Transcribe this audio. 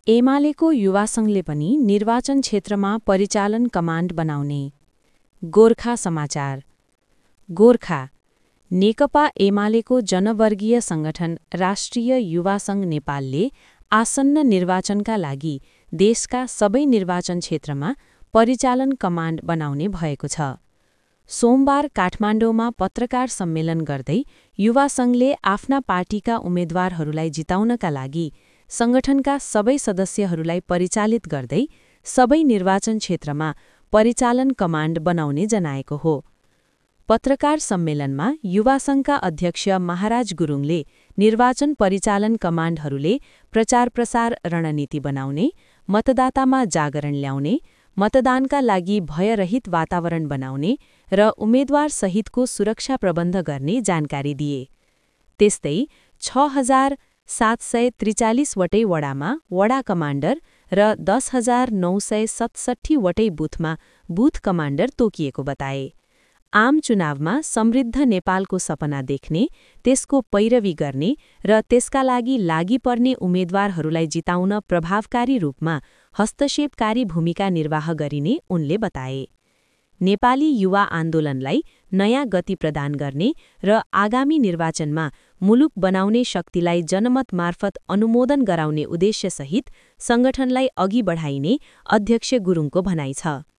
एमालेको युवा सङ्घले पनि निर्वाचन क्षेत्रमा परिचालन कमान्ड बनाउने। गोर्खा समाचार। गोर्खा नेकपा एमालेको जनवर्गीय सङ्गठन राष्ट्रिय युवा सङ्घ नेपालले आसन्न निर्वाचनका लागि देशका सबै निर्वाचन क्षेत्रमा परिचालन कमान्ड बनाउने भएको छ। सोमबार काठमाडौँमा पत्रकार सम्मेलन गर्दै युवा सङ्घले आफ्ना पार्टीका उम्मेद्वारहरूलाई जिताउनका लागि सङ्गठनका सबै सदस्यहरूलाई परिचालित गर्दै सबै निर्वाचन क्षेत्रमा परिचालन कमान्ड बनाउने जनाएको हो। पत्रकार सम्मेलनमा युवा सङ्घका अध्यक्ष महाराज गुरुङले निर्वाचन परिचालन कमान्डहरूले प्रचार-प्रसार रणनीति बनाउने, मतदातामा जागरण ल्याउने, मतदानका लागि भयरहित वातावरण बनाउने र उम्मेद्वारसहितको सुरक्षा प्रबन्ध गर्ने जानकारी दिए। त्यस्तै 6,743 वटै वडामा वडा कमान्डर र 10,967 वटै बुथमा बुथ कमान्डर तोकिएको बताए। आम चुनावमा समृद्ध नेपालको सपना देख्ने, त्यसको पैरवी गर्ने र त्यसका लागि पर्ने उम्मेद्वारहरूलाई जिताउन प्रभावकारी रूपमा हस्तक्षेपकारी भूमिका निर्वाह गरिने उनले बताए। नेपाली युवा आन्दोलनलाई नयाँ गति प्रदान गर्ने र आगामी निर्वाचनमा मुलुक बनाउने शक्तिलाई जनमत मार्फत अनुमोदन गराउने उद्देश्यसहित सङ्गठनलाई अघि बढाइने अध्यक्ष गुरुङको भनाइ छ।